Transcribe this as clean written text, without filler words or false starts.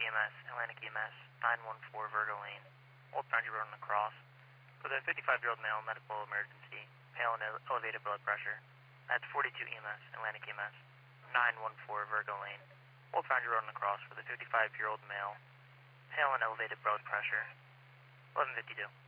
EMS, Atlantic EMS, 914 Virgo Lane, Old Foundry Road on the Cross, with a 55-year-old male, medical emergency, pale and elevated blood pressure. That's 42 EMS, Atlantic EMS, 914 Virgo Lane, Old Foundry Road on the Cross, with a 55-year-old male, pale and elevated blood pressure, 1152.